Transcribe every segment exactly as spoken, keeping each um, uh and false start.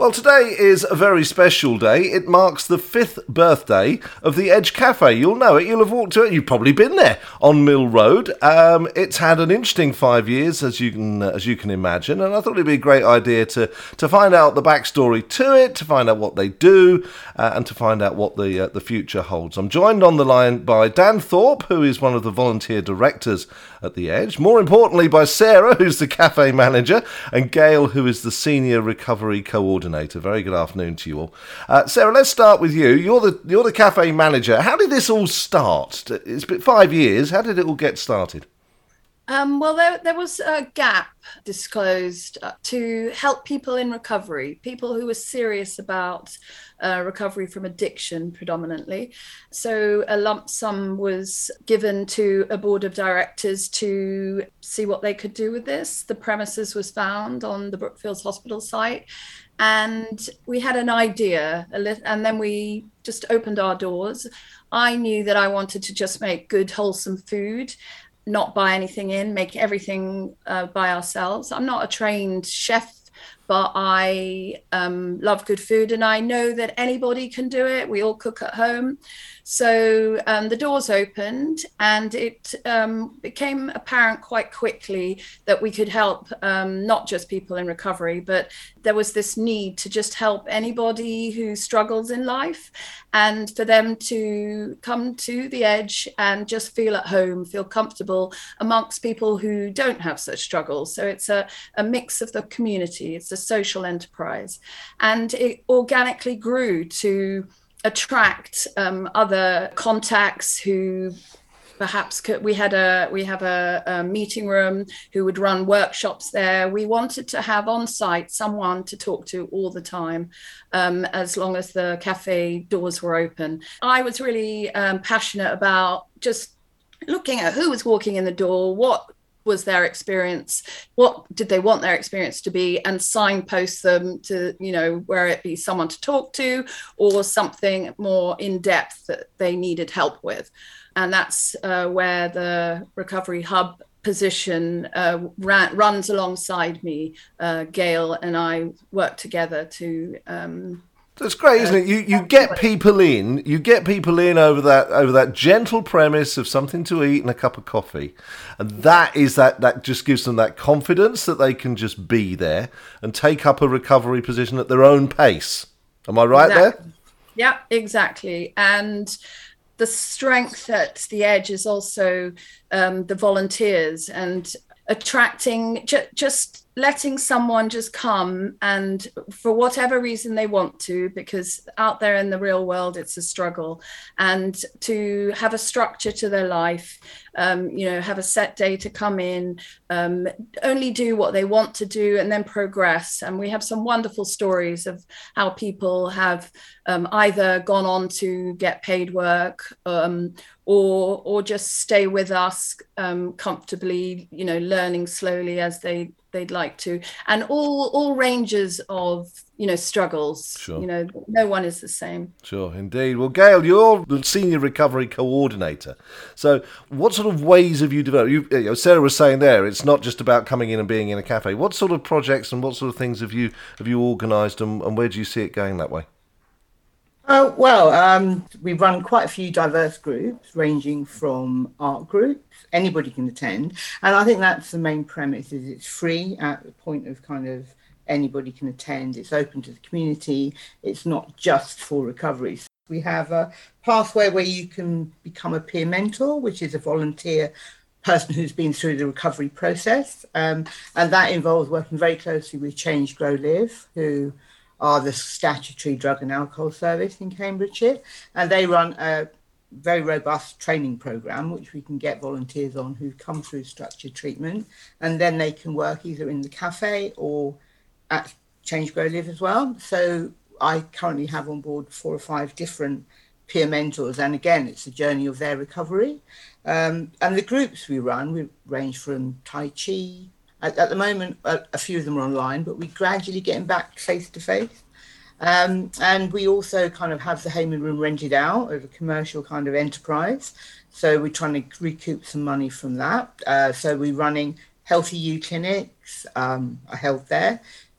Well, today is a very special day. It marks the fifth birthday of the Edge Cafe. You'll know it. You'll have walked to it. You've probably been there on Mill Road. Um, it's had an interesting five years, as you can uh, as you can imagine. And I thought it'd be a great idea to to find out the backstory to it, to find out what they do, uh, and to find out what the uh, the future holds. I'm joined on the line by Dan Thorpe, who is one of the volunteer directors at the Edge. More importantly, by Sarah, who's the cafe manager, and Gail, who is the senior recovery coordinator. Very good afternoon to you all. Uh, Sarah, let's start with you. You're the you're the cafe manager. How did this all start? It's been five years. How did it all get started? Um, well, there, there was a gap disclosed uh, to help people in recovery, people who were serious about uh, recovery from addiction predominantly. So a lump sum was given to a board of directors to see what they could do with this. The premises was found on the Brookfields Hospital site. And we had an idea, and then we just opened our doors. I knew that I wanted to just make good, wholesome food, not buy anything in, make everything uh, by ourselves. I'm not a trained chef, but I um, love good food, and I know that anybody can do it. We all cook at home. So um, the doors opened, and it um, became apparent quite quickly that we could help um, not just people in recovery, but there was this need to just help anybody who struggles in life, and for them to come to the Edge and just feel at home, feel comfortable amongst people who don't have such struggles. So it's a, a mix of the community. It's a social enterprise, and it organically grew to attract um, other contacts who perhaps could, we had a we have a, a meeting room who would run workshops there. We wanted to have on site someone to talk to all the time, um, as long as the cafe doors were open. I was really um, passionate about just looking at who was walking in the door, what was their experience, what did they want their experience to be, and signpost them to, you know, where it be someone to talk to or something more in depth that they needed help with. And that's uh, where the Recovery Hub position uh, ran, runs alongside me. uh, Gail and I work together to um, That's great, isn't it? You you get people in, you get people in over that over that gentle premise of something to eat and a cup of coffee, and that is that that just gives them that confidence that they can just be there and take up a recovery position at their own pace. Am I right exactly. there? Yeah, exactly. And the strength at the Edge is also um, the volunteers and attracting ju- just. letting someone just come and for whatever reason they want to, because out there in the real world, it's a struggle, and to have a structure to their life, um, you know, have a set day to come in, um, only do what they want to do and then progress. And we have some wonderful stories of how people have um, either gone on to get paid work um, or or just stay with us um, comfortably, you know, learning slowly as they they'd like to, and all all ranges of, you know, struggles. Sure. You know, no one is the same. Sure, indeed. Well, Gail, you're the senior recovery coordinator. So what sort of ways have you developed? You, you know, Sarah was saying there, it's not just about coming in and being in a cafe. What sort of projects and what sort of things have you have you organised, and, and where do you see it going that way? Oh, well, um, we run quite a few diverse groups, ranging from art groups, anybody can attend. And I think that's the main premise, is it's free at the point of kind of anybody can attend. It's open to the community. It's not just for recovery. So we have a pathway where you can become a peer mentor, which is a volunteer person who's been through the recovery process. Um, and that involves working very closely with Change, Grow, Live, who are the statutory drug and alcohol service in Cambridgeshire, and they run a very robust training program which we can get volunteers on who come through structured treatment, and then they can work either in the cafe or at Change, Grow, Live as well. So I currently have on board four or five different peer mentors, and again, it's the journey of their recovery. Um, and the groups we run, we range from Tai Chi. At, at the moment, a, a few of them are online, but we're gradually getting back face to face. Um, and we also kind of have the Heyman Room rented out as a commercial kind of enterprise. So we're trying to recoup some money from that. Uh, so we're running Healthy You clinics, um, are held there.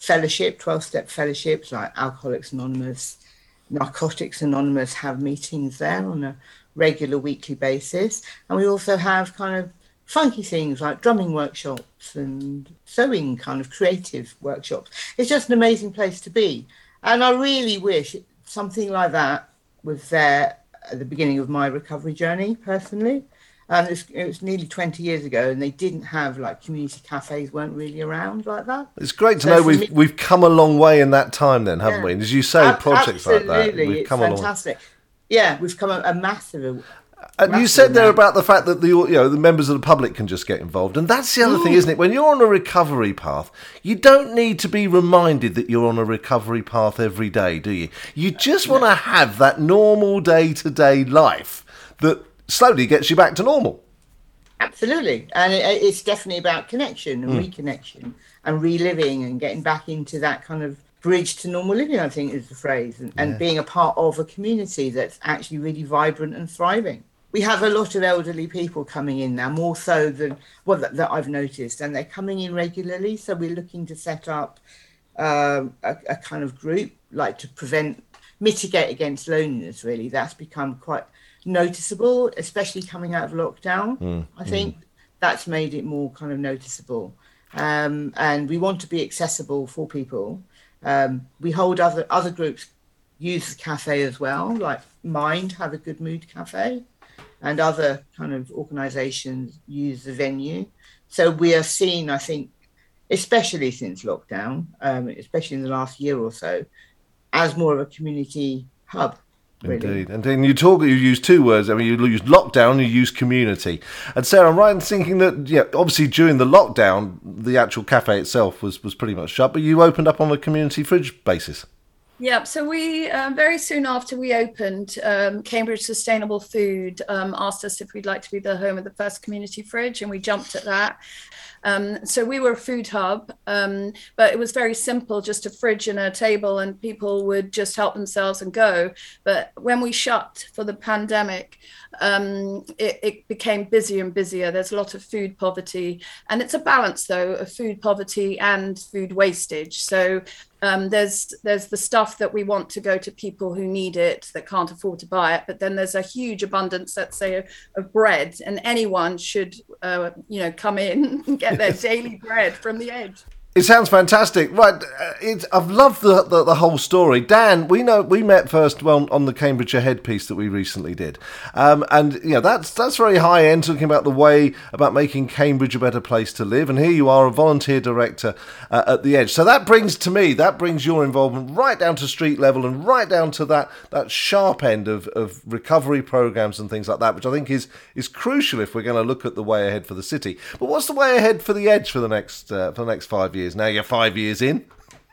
fellowship, twelve-step fellowships like Alcoholics Anonymous, Narcotics Anonymous have meetings there on a regular weekly basis. And we also have kind of funky things like drumming workshops and sewing kind of creative workshops. It's just an amazing place to be. And I really wish something like that was there at the beginning of my recovery journey, personally. Um, it, was, it was nearly twenty years ago, and they didn't have, like, community cafes weren't really around like that. It's great to So know for we've me- we've come a long way in that time then, haven't Yeah. we? And as you say, Ab- projects like that, absolutely, we've it's come a long way. fantastic. Yeah, we've come a, a massive. And you massive said there amount. about the fact that the you know the members of the public can just get involved, and that's the other thing, isn't it? When you're on a recovery path, you don't need to be reminded that you're on a recovery path every day, do you? You just want to have that normal day-to-day life that slowly gets you back to normal. Absolutely. And it, it's definitely about connection and Mm. reconnection and reliving and getting back into that kind of bridge to normal living, I think is the phrase, and, and being a part of a community that's actually really vibrant and thriving. We have a lot of elderly people coming in now, more so than, well, that, that I've noticed, and they're coming in regularly. So we're looking to set up um, a, a kind of group, like to prevent, mitigate against loneliness, really. That's become quite noticeable, especially coming out of lockdown. Mm, I think that's made it more kind of noticeable. Um, and we want to be accessible for people. Um, we hold other other groups use the cafe as well, like Mind have a Good Mood Cafe, and other kind of organisations use the venue. So we are seen, I think, especially since lockdown, um, especially in the last year or so, as more of a community hub. Really. Indeed. And then you talk, you use two words. I mean, you use lockdown, you use community. And Sarah, I'm right in thinking that, yeah, obviously during the lockdown, the actual cafe itself was, was pretty much shut, but you opened up on a community fridge basis. Yeah, so we um, very soon after we opened, um, Cambridge Sustainable Food um, asked us if we'd like to be the home of the first community fridge, and we jumped at that. Um, so we were a food hub, um, but it was very simple, just a fridge and a table, and people would just help themselves and go. But when we shut for the pandemic, um, it, it became busier and busier. There's a lot of food poverty, and it's a balance, though, of food poverty and food wastage. So Um, there's there's the stuff that we want to go to people who need it, that can't afford to buy it, but then there's a huge abundance, let's say, of, of bread, and anyone should, uh, you know, come in and get their daily bread from the Edge. It sounds fantastic, right? uh, It, I've loved the, the the whole story. Dan, we know we met first well on the Cambridge Ahead piece that we recently did, um, and you know that's that's very high end, talking about the way about making Cambridge a better place to live. And here you are, a volunteer director uh, at the Edge. So that brings to me that brings your involvement right down to street level and right down to that that sharp end of, of recovery programs and things like that, which I think is is crucial if we're going to look at the way ahead for the city. But what's the way ahead for the Edge for the next uh, for the next five years? Now you're five years in.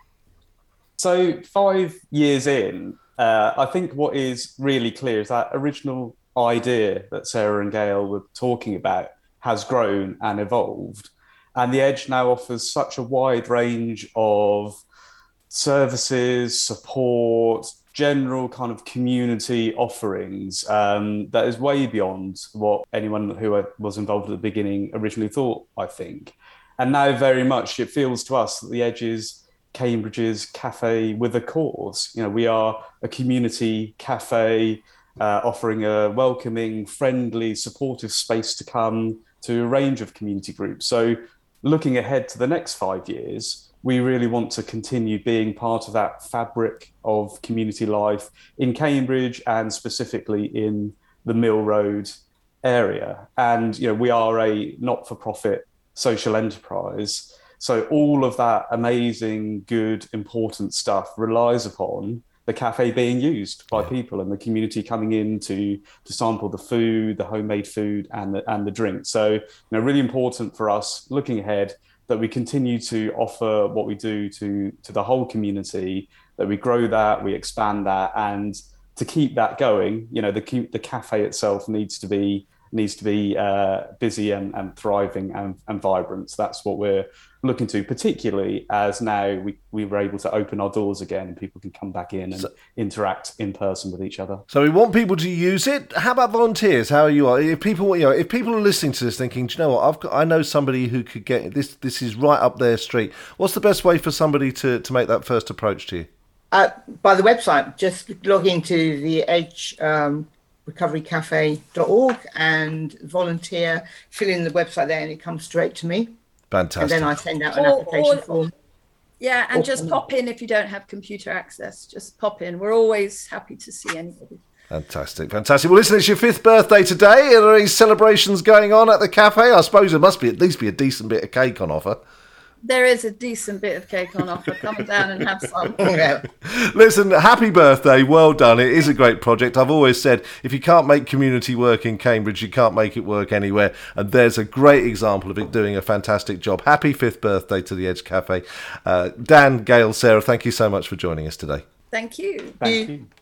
So five years in, uh, I think what is really clear is that original idea that Sarah and Gail were talking about has grown and evolved. And the Edge now offers such a wide range of services, support, general kind of community offerings um, that is way beyond what anyone who was involved at the beginning originally thought, I think. And now very much it feels to us that the Edge is Cambridge's cafe with a cause. You know, we are a community cafe uh, offering a welcoming, friendly, supportive space to come to a range of community groups. So looking ahead to the next five years, we really want to continue being part of that fabric of community life in Cambridge and specifically in the Mill Road area. And, you know, we are a not-for-profit social enterprise. So all of that amazing, good, important stuff relies upon the cafe being used by people and the community coming in to, to sample the food, the homemade food and the, and the drink. So, you know, really important for us looking ahead that we continue to offer what we do to, to the whole community, that we grow that, we expand that, and to keep that going, you know, the the cafe itself needs to be needs to be uh, busy and, and thriving and, and vibrant. So that's what we're looking to, particularly as now we, we were able to open our doors again and people can come back in and so, interact in person with each other. So we want people to use it. How about volunteers? How are you? If people, you know, if people are listening to this thinking, do you know what, I've got, I know somebody who could get this. This is right up their street. What's the best way for somebody to, to make that first approach to you? Uh, by the website, just log into the Edge um, recovery cafe dot org and volunteer, fill in the website there, and it comes straight to me. Fantastic. And then I send out an or, application or, form. Yeah, and just pop in if you don't have computer access. Just pop in. We're always happy to see anybody. Fantastic, fantastic. Well, listen, it's your fifth birthday today. Are there any celebrations going on at the cafe? I suppose there must be at least be a decent bit of cake on offer. There is a decent bit of cake on offer. Come down and have some. Yeah. Listen, happy birthday. Well done. It is a great project. I've always said if you can't make community work in Cambridge, you can't make it work anywhere. And there's a great example of it doing a fantastic job. Happy fifth birthday to the Edge Cafe. Uh, Dan, Gail, Sarah, thank you so much for joining us today. Thank you. Thank you.